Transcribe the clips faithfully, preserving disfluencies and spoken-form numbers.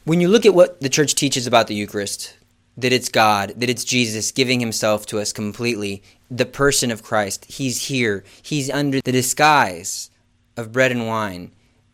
When you look at what the church teaches about the Eucharist, that it's God, that it's Jesus giving himself to us completely, the person of Christ, he's here, he's under the disguise of bread and wine.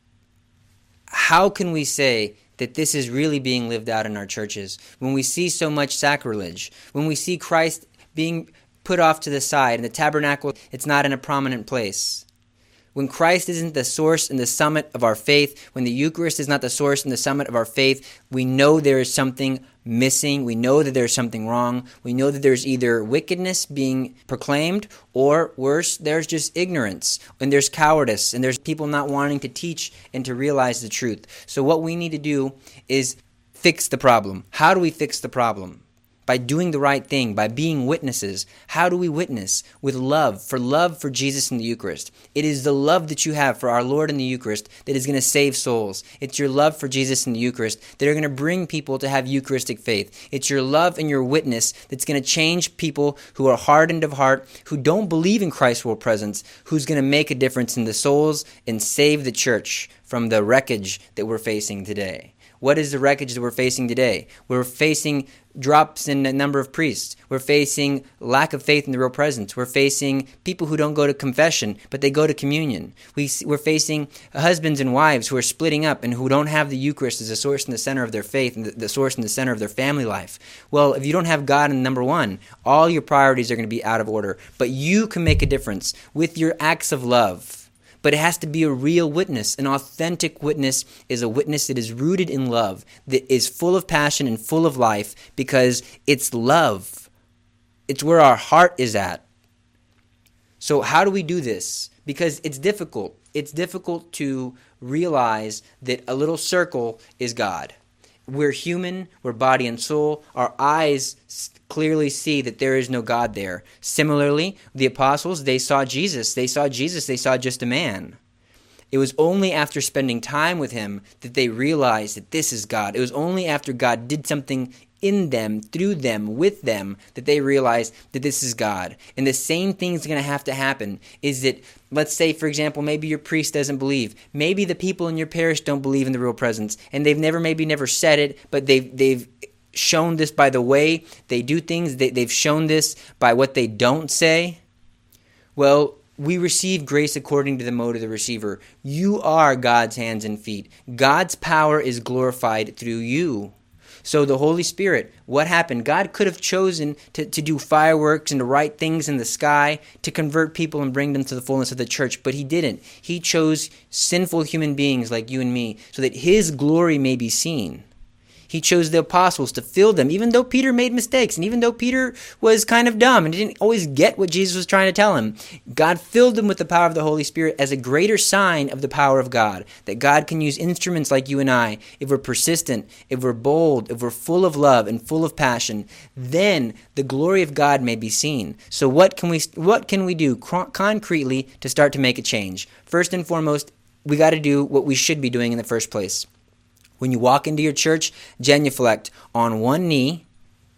How can we say that this is really being lived out in our churches when we see so much sacrilege, when we see Christ being put off to the side and the tabernacle, it's not in a prominent place? When Christ isn't the source and the summit of our faith, when the Eucharist is not the source and the summit of our faith, we know there is something missing. We know that there's something wrong. We know that there's either wickedness being proclaimed, or worse, there's just ignorance, and there's cowardice, and there's people not wanting to teach and to realize the truth. So what we need to do is fix the problem. How do we fix the problem? By doing the right thing, by being witnesses. How do we witness? With love, for love for Jesus in the Eucharist. It is the love that you have for our Lord in the Eucharist that is going to save souls. It's your love for Jesus in the Eucharist that are going to bring people to have Eucharistic faith. It's your love and your witness that's going to change people who are hardened of heart, who don't believe in Christ's real presence, who's going to make a difference in the souls and save the church from the wreckage that we're facing today. What is the wreckage that we're facing today? We're facing drops in the number of priests. We're facing lack of faith in the real presence. We're facing people who don't go to confession, but they go to communion. We, we're facing husbands and wives who are splitting up and who don't have the Eucharist as a source in the center of their faith and the, the source in the center of their family life. Well, if you don't have God in number one, all your priorities are going to be out of order. But you can make a difference with your acts of love. But it has to be a real witness. An authentic witness is a witness that is rooted in love, that is full of passion and full of life, because it's love. It's where our heart is at. So how do we do this? Because it's difficult. It's difficult to realize that a little circle is God. We're human, we're body and soul. Our eyes clearly see that there is no God there. Similarly, the apostles, they saw Jesus. They saw Jesus, they saw just a man. It was only after spending time with him that they realized that this is God. It was only after God did something in them, through them, with them, that they realized that this is God. And the same thing is going to have to happen, is that, let's say, for example, maybe your priest doesn't believe. Maybe the people in your parish don't believe in the real presence, and they've never, maybe never said it, but they've, they've shown this by the way they do things. They, they've shown this by what they don't say. Well, we receive grace according to the mode of the receiver. You are God's hands and feet. God's power is glorified through you. So the Holy Spirit, what happened? God could have chosen to, to do fireworks and to write things in the sky to convert people and bring them to the fullness of the church, but he didn't. He chose sinful human beings like you and me so that his glory may be seen. He chose the apostles to fill them, even though Peter made mistakes, and even though Peter was kind of dumb and didn't always get what Jesus was trying to tell him. God filled them with the power of the Holy Spirit as a greater sign of the power of God, that God can use instruments like you and I. If we're persistent, if we're bold, if we're full of love and full of passion, then the glory of God may be seen. So what can we what can we do concretely to start to make a change? First and foremost, we got to do what we should be doing in the first place. When you walk into your church, genuflect on one knee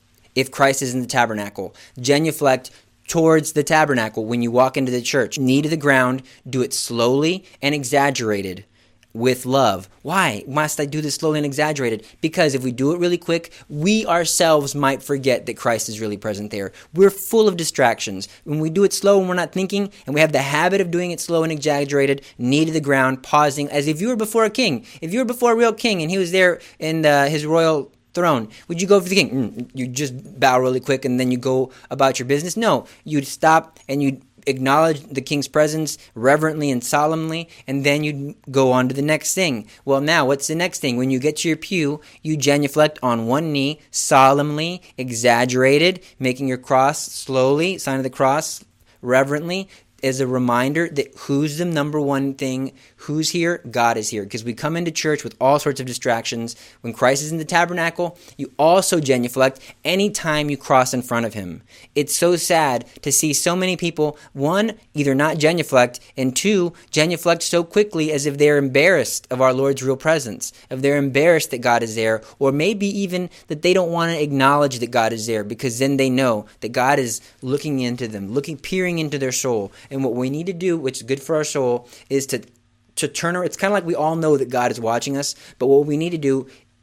if Christ is in the tabernacle. Genuflect towards the tabernacle when you walk into the church. Knee to the ground, do it slowly and exaggerated with love. Why must I do this slowly and exaggerated? Because if we do it really quick, we ourselves might forget that Christ is really present there. We're full of distractions. When we do it slow and we're not thinking, and we have the habit of doing it slow and exaggerated, knee to the ground, pausing, as if you were before a king. If you were before a real king and he was there in uh, his royal throne, would you go for the king? Mm, you just bow really quick and then you go about your business? No, you'd stop and you'd acknowledge the king's presence reverently and solemnly, and then you go on to the next thing. Well, now, what's the next thing? When you get to your pew, you genuflect on one knee, solemnly, exaggerated, making your cross slowly, sign of the cross, reverently, as a reminder that who's the number one thing, who's here? God is here. Because we come into church with all sorts of distractions. When Christ is in the tabernacle, you also genuflect anytime you cross in front of him. It's so sad to see so many people, one, either not genuflect, and two, genuflect so quickly as if they're embarrassed of our Lord's real presence, if they're embarrassed that God is there, or maybe even that they don't want to acknowledge that God is there, because then they know that God is looking into them, looking, peering into their soul. And what we need to do, which is good for our soul, is to to turn around. It's kind of like we all know that God is watching us, but what we need to do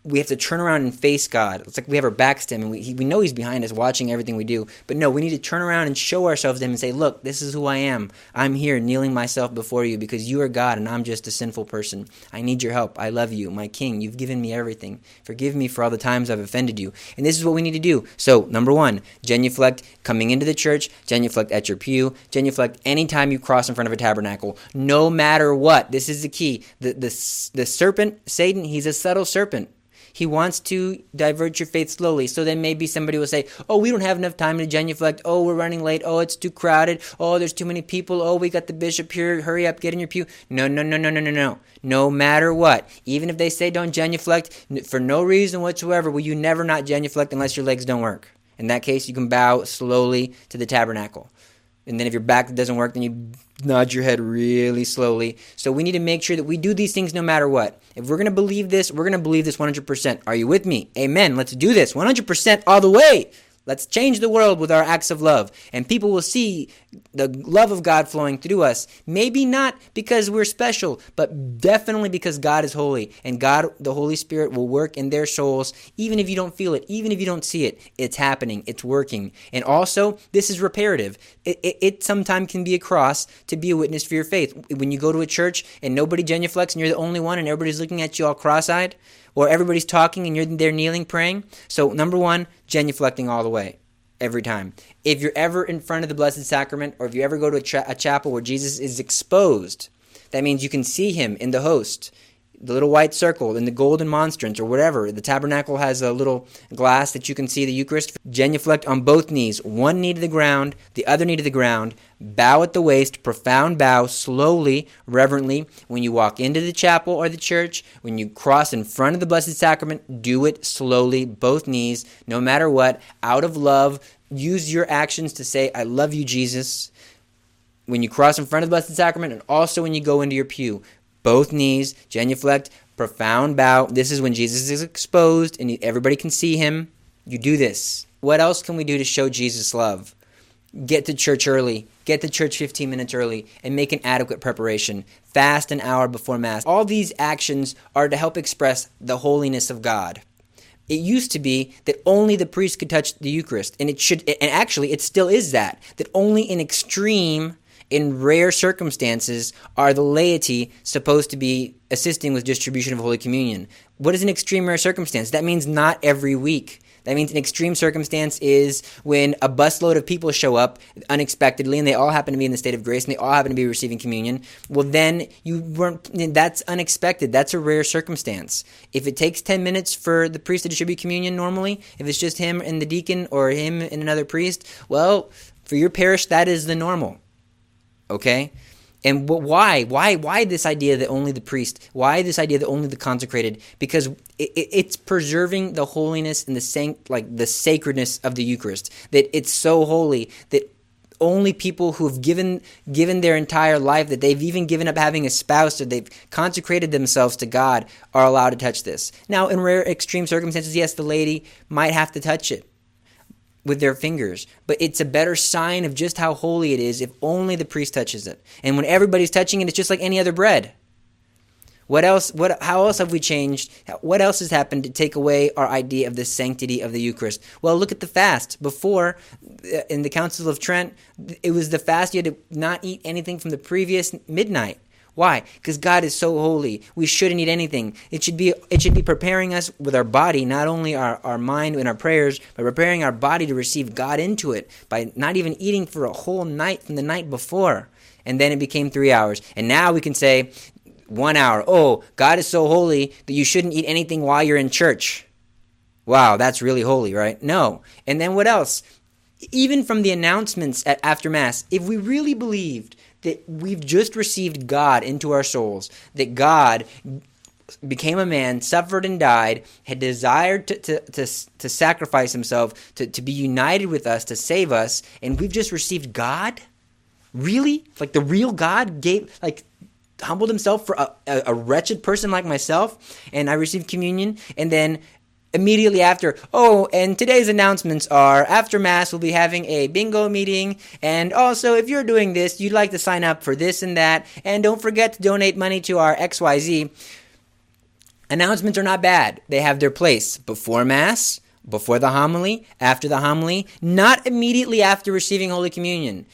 we have to turn around and face God. It's like we have our backs to him, and we, he, we know he's behind us watching everything we do. But no, we need to turn around and show ourselves to him and say, look, this is who I am. I'm here kneeling myself before you because you are God and I'm just a sinful person. I need your help. I love you, my King. You've given me everything. Forgive me for all the times I've offended you. And this is what we need to do. So, number one, genuflect coming into the church, genuflect at your pew, genuflect anytime you cross in front of a tabernacle, no matter what. This is the key. The, the, the serpent, Satan, he's a subtle serpent. He wants to divert your faith slowly. So then maybe somebody will say, oh, we don't have enough time to genuflect. Oh, we're running late. Oh, it's too crowded. Oh, there's too many people. Oh, we got the bishop here. Hurry up, get in your pew. No, no, no, no, no, no, no. No matter what. Even if they say don't genuflect, for no reason whatsoever, will you never not genuflect unless your legs don't work. In that case, you can bow slowly to the tabernacle. And then if your back doesn't work, then you nod your head really slowly. So we need to make sure that we do these things no matter what. If we're going to believe this, we're going to believe this one hundred percent. Are you with me? Amen. Let's do this one hundred percent all the way. Let's change the world with our acts of love. And people will see the love of God flowing through us. Maybe not because we're special, but definitely because God is holy. And God, the Holy Spirit, will work in their souls, even if you don't feel it, even if you don't see it. It's happening. It's working. And also, this is reparative. It, it, it sometimes can be a cross to be a witness for your faith. When you go to a church and nobody genuflects and you're the only one and everybody's looking at you all cross-eyed, or everybody's talking and you're there kneeling, praying. So number one, genuflecting all the way, every time. If you're ever in front of the Blessed Sacrament, or if you ever go to a, cha- a chapel where Jesus is exposed, that means you can see him in the host, the little white circle, in the golden monstrance, or whatever. The tabernacle has a little glass that you can see the Eucharist. Genuflect on both knees, one knee to the ground, the other knee to the ground. Bow at the waist, profound bow, slowly, reverently. When you walk into the chapel or the church, when you cross in front of the Blessed Sacrament, do it slowly, both knees, no matter what, out of love. Use your actions to say, I love you, Jesus. When you cross in front of the Blessed Sacrament, and also when you go into your pew, both knees, genuflect, profound bow. This is when Jesus is exposed and everybody can see him. You do this. What else can we do to show Jesus love? Get to church early. Get to church fifteen minutes early and make an adequate preparation. Fast an hour before Mass. All these actions are to help express the holiness of God. It used to be that only the priest could touch the Eucharist, and it should, and actually it still is that, that only in extreme, in rare circumstances, are the laity supposed to be assisting with distribution of Holy Communion. What is an extreme rare circumstance? That means not every week. That means an extreme circumstance is when a busload of people show up unexpectedly and they all happen to be in the state of grace and they all happen to be receiving communion. Well, then you weren't. That's unexpected. That's a rare circumstance. If it takes ten minutes for the priest to distribute communion normally, if it's just him and the deacon or him and another priest, well, for your parish, that is the normal. Okay? And why? Why? Why this idea that only the priest? Why this idea that only the consecrated? Because it, it, it's preserving the holiness and the sanct, like the sacredness of the Eucharist. That it's so holy that only people who have given given their entire life, that they've even given up having a spouse, or they've consecrated themselves to God, are allowed to touch this. Now, in rare extreme circumstances, yes, the laity might have to touch it with their fingers, but it's a better sign of just how holy it is if only the priest touches it. And when everybody's touching it, it's just like any other bread. What else? What? How else have we changed? What else has happened to take away our idea of the sanctity of the Eucharist? Well, look at the fast. Before, in the Council of Trent, it was the fast you had to not eat anything from the previous midnight. Why? Because God is so holy. We shouldn't eat anything. It should be it should be preparing us with our body, not only our, our mind and our prayers, but preparing our body to receive God into it by not even eating for a whole night from the night before. And then it became three hours. And now we can say one hour. Oh, God is so holy that you shouldn't eat anything while you're in church. Wow, that's really holy, right? No. And then what else? Even from the announcements at after Mass, if we really believed that we've just received God into our souls, that God became a man, suffered and died, had desired to to, to, to sacrifice himself, to, to be united with us, to save us, and we've just received God? Really? Like the real God gave, like, humbled himself for a, a, a wretched person like myself, and I received communion, and then immediately after, oh, and today's announcements are, after Mass, we'll be having a bingo meeting, and also, if you're doing this, you'd like to sign up for this and that, and don't forget to donate money to our X Y Z. Announcements are not bad. They have their place before Mass, before the homily, after the homily, not immediately after receiving Holy Communion.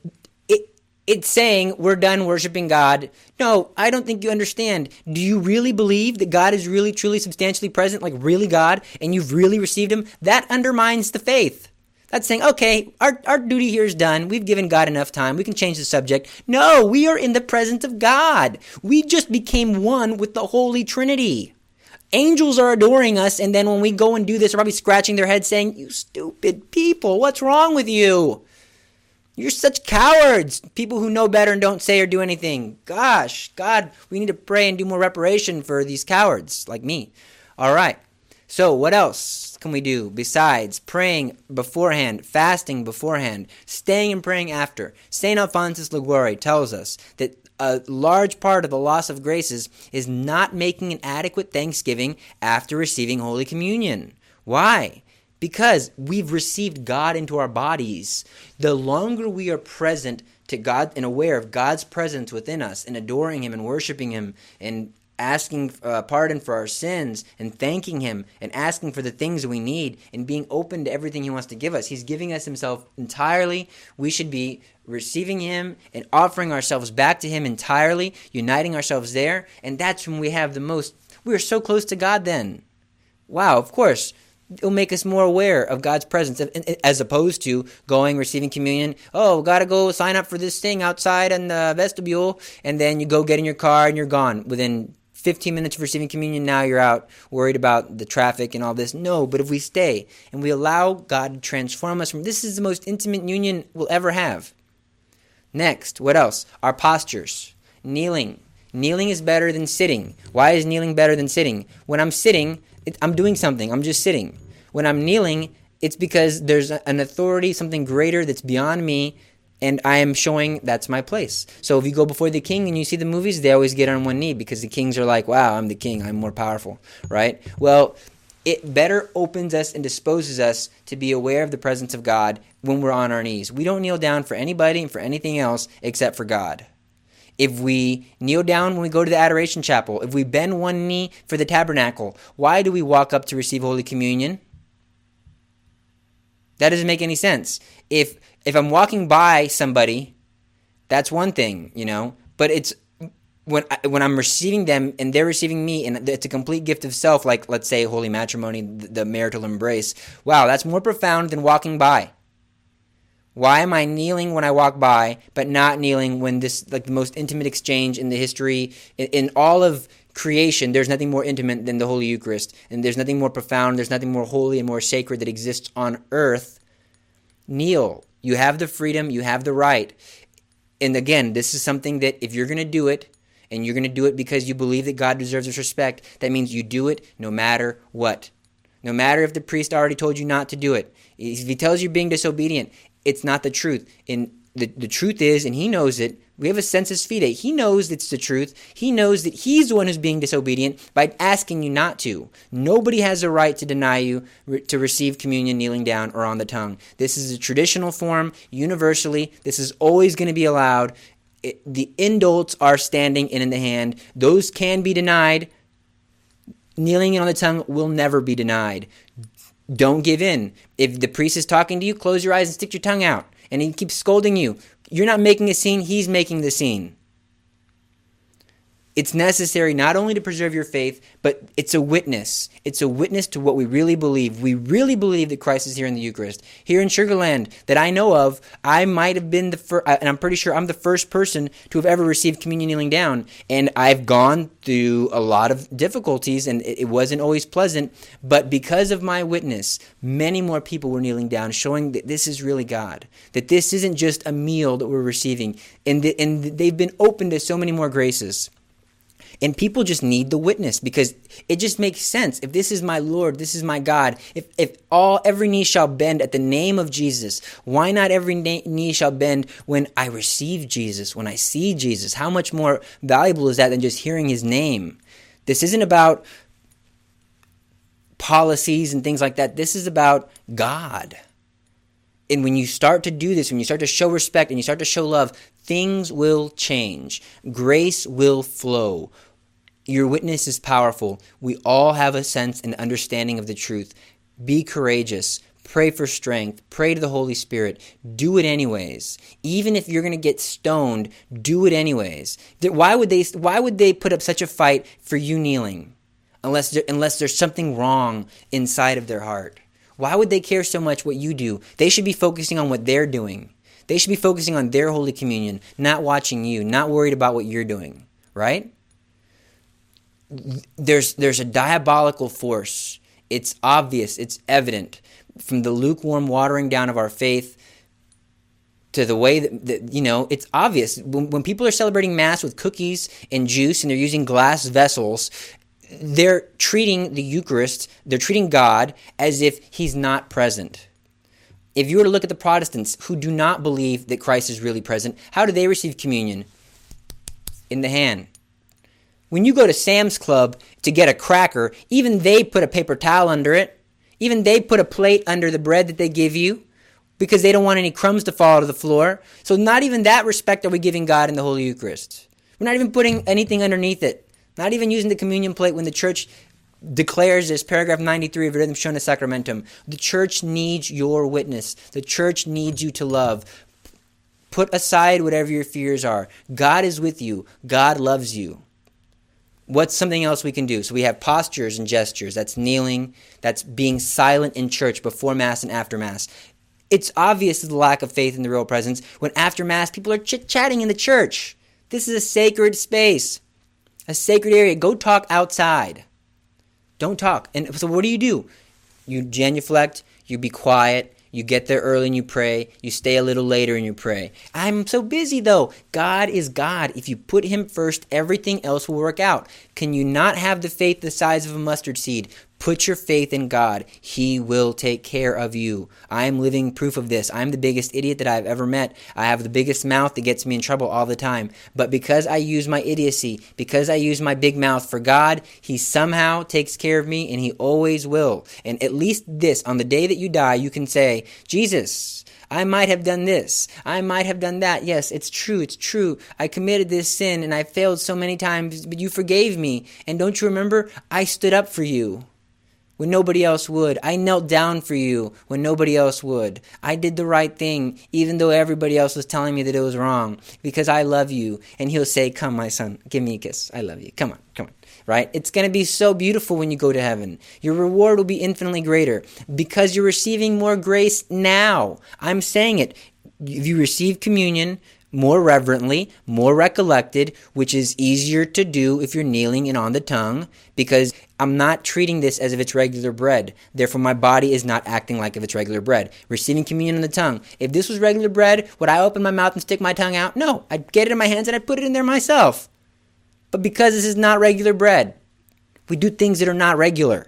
It, it's saying we're done worshiping God. No, I don't think you understand. Do you really believe that God is really, truly, substantially present, like really God, and you've really received Him? That undermines the faith. That's saying, okay, our, our duty here is done. We've given God enough time. We can change the subject. No, we are in the presence of God. We just became one with the Holy Trinity. Angels are adoring us, and then when we go and do this, they're probably scratching their heads saying, you stupid people, what's wrong with you? You're such cowards. People who know better and don't say or do anything. Gosh, God, we need to pray and do more reparation for these cowards like me. All right. So what else can we do besides praying beforehand, fasting beforehand, staying and praying after? Saint Alphonsus Liguori tells us that a large part of the loss of graces is not making an adequate thanksgiving after receiving Holy Communion. Why? Because we've received God into our bodies. The longer we are present to God and aware of God's presence within us and adoring Him and worshiping Him and asking uh, pardon for our sins and thanking Him and asking for the things we need and being open to everything He wants to give us. He's giving us Himself entirely. We should be receiving Him and offering ourselves back to Him entirely, uniting ourselves there, and that's when we have the most, we are so close to God then. Wow, of course, it'll make us more aware of God's presence as opposed to going, receiving communion. Oh, gotta go sign up for this thing outside in the vestibule, and then you go get in your car and you're gone within fifteen minutes of receiving communion. Now you're out worried about the traffic and all this. No, but if we stay and we allow God to transform us, from this is the most intimate union we'll ever have. Next, what else? Our postures. Kneeling. Kneeling is better than sitting. Why is kneeling better than sitting? When I'm sitting, it, I'm doing something. I'm just sitting. When I'm kneeling, it's because there's an authority, something greater that's beyond me, and I am showing that's my place. So if you go before the king and you see the movies, they always get on one knee because the kings are like, wow, I'm the king. I'm more powerful, right? Well, it better opens us and disposes us to be aware of the presence of God when we're on our knees. We don't kneel down for anybody and for anything else except for God. If we kneel down when we go to the Adoration Chapel, if we bend one knee for the tabernacle, why do we walk up to receive Holy Communion? That doesn't make any sense. If if I'm walking by somebody, that's one thing, you know, but it's when I, when I'm receiving them and they're receiving me, and it's a complete gift of self, like let's say holy matrimony, the, the marital embrace. Wow, that's more profound than walking by. Why am I kneeling when I walk by, but not kneeling when this, like the most intimate exchange in the history, in, in all of creation, there's nothing more intimate than the Holy Eucharist, and there's nothing more profound, there's nothing more holy and more sacred that exists on earth. Kneel. You have the freedom, you have the right. And again, this is something that if you're going to do it, and you're going to do it because you believe that God deserves His respect, that means you do it no matter what. No matter if the priest already told you not to do it. If he tells you being disobedient, it's not the truth. And the, the truth is, and he knows it, we have a sensus fide. He knows it's the truth. He knows that he's the one who's being disobedient by asking you not to. Nobody has a right to deny you re- to receive communion kneeling down or on the tongue. This is a traditional form, universally. This is always going to be allowed. It, the indults are standing and in the hand. Those can be denied. Kneeling on the tongue will never be denied. Don't give in. If the priest is talking to you, close your eyes and stick your tongue out. And he keeps scolding you. You're not making a scene, he's making the scene. It's necessary not only to preserve your faith, but it's a witness. It's a witness to what we really believe. We really believe that Christ is here in the Eucharist. Here in Sugar Land, that I know of, I might have been the first, and I'm pretty sure I'm the first person to have ever received communion kneeling down. And I've gone through a lot of difficulties, and it wasn't always pleasant. But because of my witness, many more people were kneeling down, showing that this is really God. That this isn't just a meal that we're receiving. And, the, and they've been open to so many more graces. And people just need the witness because it just makes sense. If this is my Lord, this is my God, if if all every knee shall bend at the name of Jesus, why not every knee shall bend when I receive Jesus, when I see Jesus? How much more valuable is that than just hearing His name? This isn't about policies and things like that. This is about God. And when you start to do this, when you start to show respect and you start to show love, things will change. Grace will flow. Your witness is powerful. We all have a sense and understanding of the truth. Be courageous. Pray for strength. Pray to the Holy Spirit. Do it anyways. Even if you're going to get stoned, do it anyways. Why would they why would they put up such a fight for you kneeling? Unless there, unless there's something wrong inside of their heart. Why would they care so much what you do? They should be focusing on what they're doing. They should be focusing on their Holy Communion, not watching you, not worried about what you're doing, right? There's there's a diabolical force. It's obvious, it's evident, from the lukewarm watering down of our faith to the way that, that you know, it's obvious. When, when people are celebrating Mass with cookies and juice and they're using glass vessels, they're treating the Eucharist, they're treating God as if he's not present. If you were to look at the Protestants who do not believe that Christ is really present, how do they receive communion? In the hand. When you go to Sam's Club to get a cracker, even they put a paper towel under it. Even they put a plate under the bread that they give you because they don't want any crumbs to fall to the floor. So not even that respect are we giving God in the Holy Eucharist. We're not even putting anything underneath it. Not even using the communion plate when the church declares this, paragraph ninety-three of Redemptione Sacramentum. The church needs your witness. The church needs you to love. Put aside whatever your fears are. God is with you. God loves you. What's something else we can do? So we have postures and gestures. That's kneeling. That's being silent in church before Mass and after Mass. It's obvious the lack of faith in the real presence when after Mass people are chit-chatting in the church. This is a sacred space, a sacred area. Go talk outside. Don't talk. And so what do you do? You genuflect, you be quiet, you get there early and you pray, you stay a little later and you pray. I'm so busy though. God is God. If you put him first, everything else will work out. Can you not have the faith the size of a mustard seed? Put your faith in God. He will take care of you. I am living proof of this. I'm the biggest idiot that I've ever met. I have the biggest mouth that gets me in trouble all the time. But because I use my idiocy, because I use my big mouth for God, he somehow takes care of me and he always will. And at least this, on the day that you die, you can say, Jesus, I might have done this. I might have done that. Yes, it's true. It's true. I committed this sin and I failed so many times, but you forgave me. And don't you remember? I stood up for you when nobody else would. I knelt down for you when nobody else would. I did the right thing, even though everybody else was telling me that it was wrong, because I love you. And he'll say, come, my son, give me a kiss. I love you. Come on, come on. Right? It's going to be so beautiful when you go to heaven. Your reward will be infinitely greater because you're receiving more grace now. I'm saying it. If you receive communion more reverently, more recollected, which is easier to do if you're kneeling and on the tongue, because I'm not treating this as if it's regular bread. Therefore, my body is not acting like if it's regular bread. Receiving communion on the tongue. If this was regular bread, would I open my mouth and stick my tongue out? No. I'd get it in my hands and I'd put it in there myself. But because this is not regular bread, we do things that are not regular.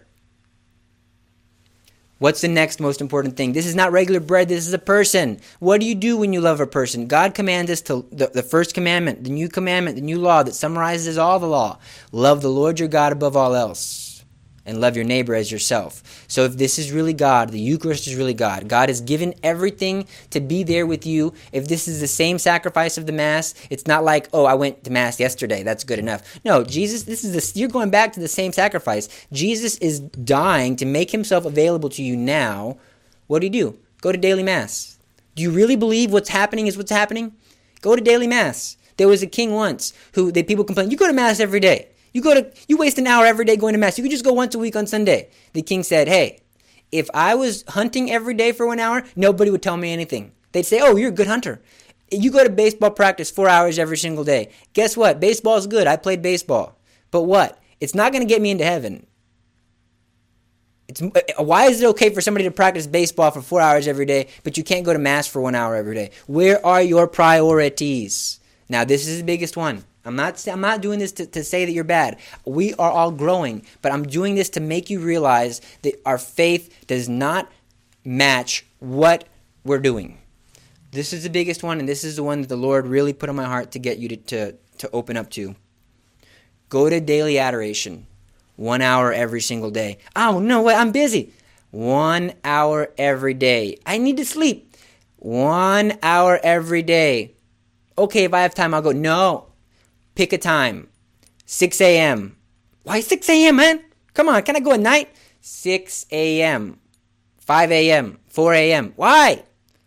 What's the next most important thing? This is not regular bread. This is a person. What do you do when you love a person? God commands us to, the, the first commandment, the new commandment, the new law that summarizes all the law. Love the Lord your God above all else. And love your neighbor as yourself. So if this is really God, the Eucharist is really God. God has given everything to be there with you. If this is the same sacrifice of the Mass, it's not like, oh, I went to Mass yesterday. That's good enough. No, Jesus, this is this. You're going back to the same sacrifice. Jesus is dying to make himself available to you now. What do you do? Go to daily Mass. Do you really believe what's happening is what's happening? Go to daily Mass. There was a king once who they people complained, you go to Mass every day. You go to, you waste an hour every day going to Mass. You could just go once a week on Sunday. The king said, hey, if I was hunting every day for one hour, nobody would tell me anything. They'd say, oh, you're a good hunter. You go to baseball practice four hours every single day. Guess what? Baseball is good. I played baseball. But what? It's not going to get me into heaven. It's, why is it okay for somebody to practice baseball for four hours every day, but you can't go to Mass for one hour every day? Where are your priorities? Now, this is the biggest one. I'm not I'm not doing this to, to say that you're bad. We are all growing, but I'm doing this to make you realize that our faith does not match what we're doing. This is the biggest one, and this is the one that the Lord really put on my heart to get you to, to, to open up to. Go to daily adoration. One hour every single day. Oh, no way, I'm busy. One hour every day. I need to sleep. One hour every day. Okay, if I have time, I'll go. No. Pick a time. six a.m. Why six a.m., man? Come on, can I go at night? six a.m., five a.m., four a.m. Why?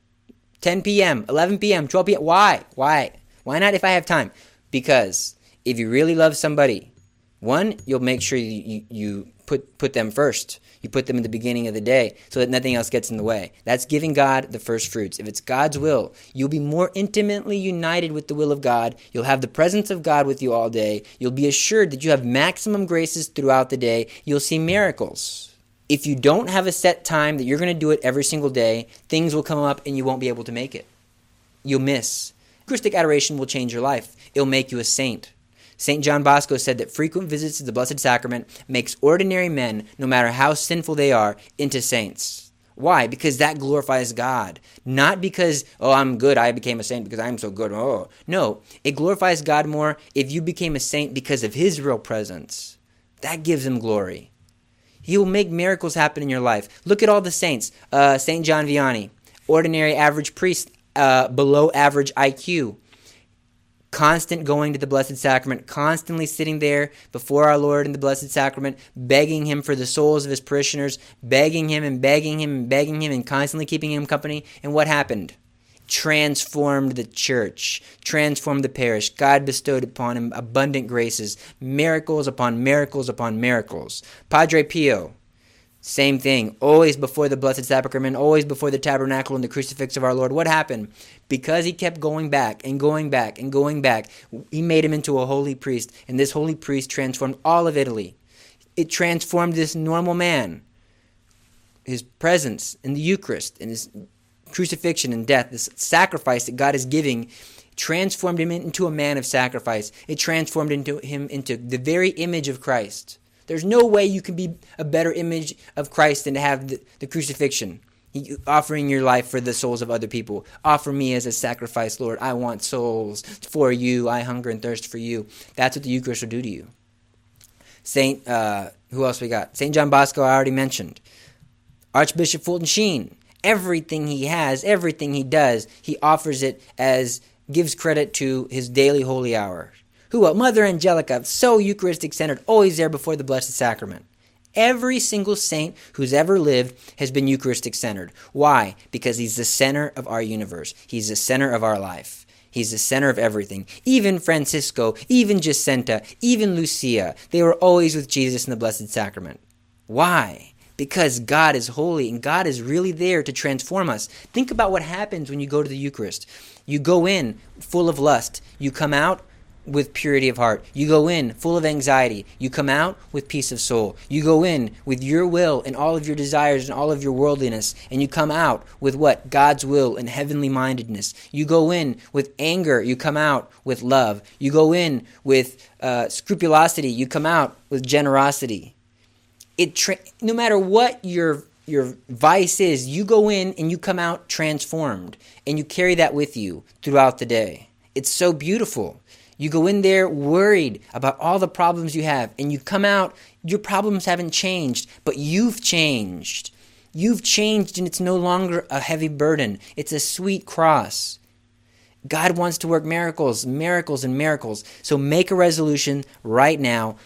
ten p.m., eleven p.m., twelve p.m. Why? Why? Why not if I have time? Because if you really love somebody, one, you'll make sure you, you, you put, put them first. You put them in the beginning of the day so that nothing else gets in the way. That's giving God the first fruits. If it's God's will, you'll be more intimately united with the will of God. You'll have the presence of God with you all day. You'll be assured that you have maximum graces throughout the day. You'll see miracles. If you don't have a set time that you're going to do it every single day, things will come up and you won't be able to make it. You'll miss. Eucharistic adoration will change your life. It'll make you a saint. Saint John Bosco said that frequent visits to the Blessed Sacrament makes ordinary men, no matter how sinful they are, into saints. Why? Because that glorifies God. Not because, oh, I'm good, I became a saint because I'm so good. Oh, no, it glorifies God more if you became a saint because of His real presence. That gives Him glory. He will make miracles happen in your life. Look at all the saints. Uh, Saint John Vianney, ordinary average priest, uh, below average I Q. Constant going to the Blessed Sacrament, constantly sitting there before our Lord in the Blessed Sacrament, begging Him for the souls of His parishioners, begging Him and begging Him and begging Him and constantly keeping Him company. And what happened? Transformed the church, transformed the parish. God bestowed upon him abundant graces, miracles upon miracles upon miracles. Padre Pio, same thing, always before the Blessed Sacrament, always before the tabernacle and the crucifix of our Lord. What happened? Because he kept going back and going back and going back, he made him into a holy priest, and this holy priest transformed all of Italy. It transformed this normal man, his presence in the Eucharist, in his crucifixion and death, this sacrifice that God is giving, transformed him into a man of sacrifice. It transformed into him into the very image of Christ. There's no way you can be a better image of Christ than to have the, the crucifixion. He, offering your life for the souls of other people. Offer me as a sacrifice, Lord. I want souls for you. I hunger and thirst for you. That's what the Eucharist will do to you. Saint, uh, who else we got? Saint John Bosco, I already mentioned. Archbishop Fulton Sheen. Everything he has, everything he does, he offers it as, gives credit to his daily holy hour. Who else? Mother Angelica, so Eucharistic-centered, always there before the Blessed Sacrament. Every single saint who's ever lived has been Eucharistic-centered. Why? Because he's the center of our universe. He's the center of our life. He's the center of everything. Even Francisco, even Jacinta, even Lucia, they were always with Jesus in the Blessed Sacrament. Why? Because God is holy and God is really there to transform us. Think about what happens when you go to the Eucharist. You go in full of lust. You come out with purity of heart. You go in full of anxiety. You come out with peace of soul. You go in with your will and all of your desires and all of your worldliness. And you come out with what? God's will and heavenly mindedness. You go in with anger. You come out with love. You go in with uh, scrupulosity. You come out with generosity. It tra- no matter what your your vice is, you go in and you come out transformed, and you carry that with you throughout the day. It's so beautiful. You go in there worried about all the problems you have, and you come out, your problems haven't changed, but you've changed. You've changed, and it's no longer a heavy burden. It's a sweet cross. God wants to work miracles, miracles, and miracles. So make a resolution right now,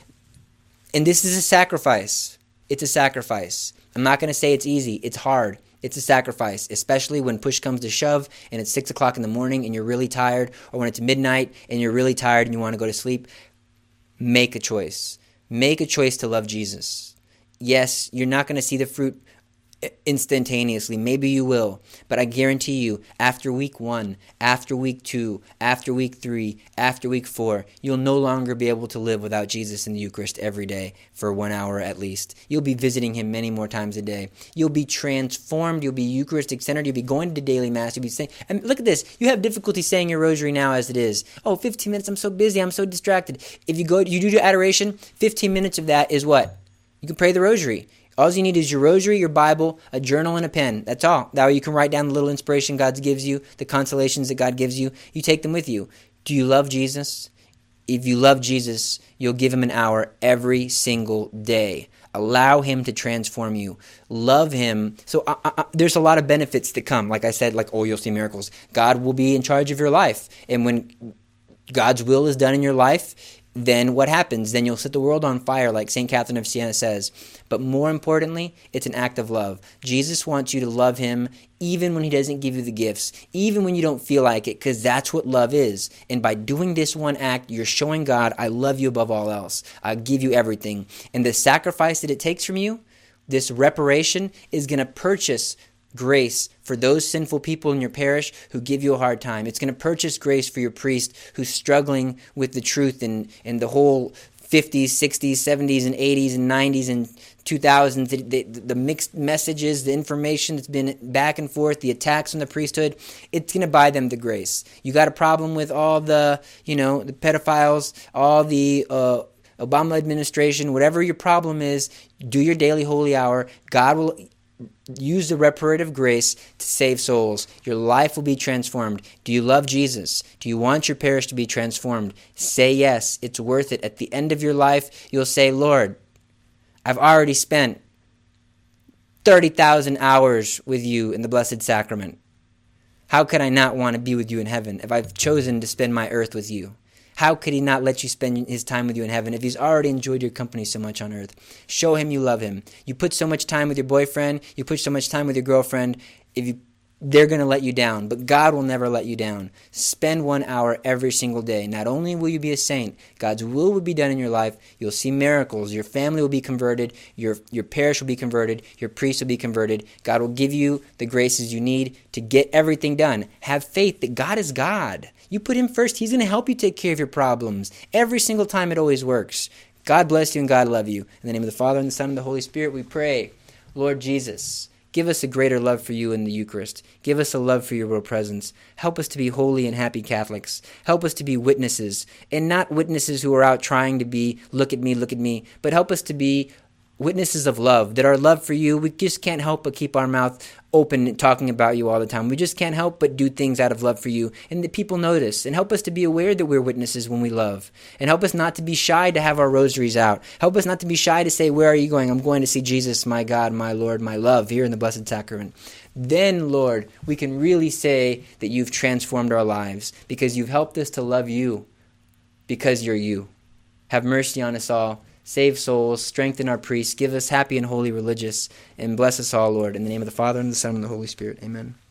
and this is a sacrifice. It's a sacrifice. I'm not going to say it's easy. It's hard. It's a sacrifice, especially when push comes to shove and it's six o'clock in the morning and you're really tired, or when it's midnight and you're really tired and you want to go to sleep. Make a choice. Make a choice to love Jesus. Yes, you're not going to see the fruit instantaneously. Maybe you will. But I guarantee you, after week one, after week two, after week three, after week four, you'll no longer be able to live without Jesus in the Eucharist every day for one hour at least. You'll be visiting Him many more times a day. You'll be transformed. You'll be Eucharistic-centered. You'll be going to daily Mass. You'll be saying, and look at this. You have difficulty saying your rosary now as it is. Oh, fifteen minutes. I'm so busy. I'm so distracted. If you go, you do your adoration, fifteen minutes of that is what? You can pray the rosary. All you need is your rosary, your Bible, a journal, and a pen. That's all. That way you can write down the little inspiration God gives you, the consolations that God gives you. You take them with you. Do you love Jesus? If you love Jesus, you'll give Him an hour every single day. Allow Him to transform you. Love Him. So uh, uh, there's a lot of benefits that come. Like I said, like, oh, you'll see miracles. God will be in charge of your life. And when God's will is done in your life, then what happens? Then you'll set the world on fire, like Saint Catherine of Siena says. But more importantly, it's an act of love. Jesus wants you to love him even when he doesn't give you the gifts, even when you don't feel like it, because that's what love is. And by doing this one act, you're showing God, I love you above all else. I'll give you everything. And the sacrifice that it takes from you, this reparation, is going to purchase grace for those sinful people in your parish who give you a hard time. It's going to purchase grace for your priest who's struggling with the truth and, and the whole fifties, sixties, seventies, and eighties, and nineties, and two thousands, the, the, the mixed messages, the information that's been back and forth, the attacks on the priesthood. It's going to buy them the grace. You got a problem with all the, you know, the pedophiles, all the uh, Obama administration, whatever your problem is, do your daily holy hour. God will use the reparative grace to save souls. Your life will be transformed. Do you love Jesus? Do you want your parish to be transformed? Say yes. It's worth it. At the end of your life, you'll say, Lord, I've already spent thirty thousand hours with you in the Blessed Sacrament. How could I not want to be with you in heaven if I've chosen to spend my earth with you? How could he not let you spend his time with you in heaven if he's already enjoyed your company so much on earth? Show him you love him. You put so much time with your boyfriend, you put so much time with your girlfriend, if you, they're going to let you down, but God will never let you down. Spend one hour every single day. Not only will you be a saint, God's will will be done in your life. You'll see miracles. Your family will be converted. Your, your parish will be converted. Your priest will be converted. God will give you the graces you need to get everything done. Have faith that God is God. You put him first, he's going to help you take care of your problems. Every single time it always works. God bless you and God love you. In the name of the Father, and the Son, and the Holy Spirit, we pray. Lord Jesus, give us a greater love for you in the Eucharist. Give us a love for your real presence. Help us to be holy and happy Catholics. Help us to be witnesses, and not witnesses who are out trying to be, look at me, look at me, but help us to be witnesses of love, that our love for you, we just can't help but keep our mouth open talking about you all the time. We just can't help but do things out of love for you, and that people notice, and help us to be aware that we're witnesses when we love, and help us not to be shy to have our rosaries out. Help us not to be shy to say, where are you going? I'm going to see Jesus, my God, my Lord, my love, here in the Blessed Sacrament. Then, Lord, we can really say that you've transformed our lives, because you've helped us to love you, because you're you. Have mercy on us all. Save souls, strengthen our priests, give us happy and holy religious, and bless us all, Lord. In the name of the Father, and the Son, and the Holy Spirit. Amen.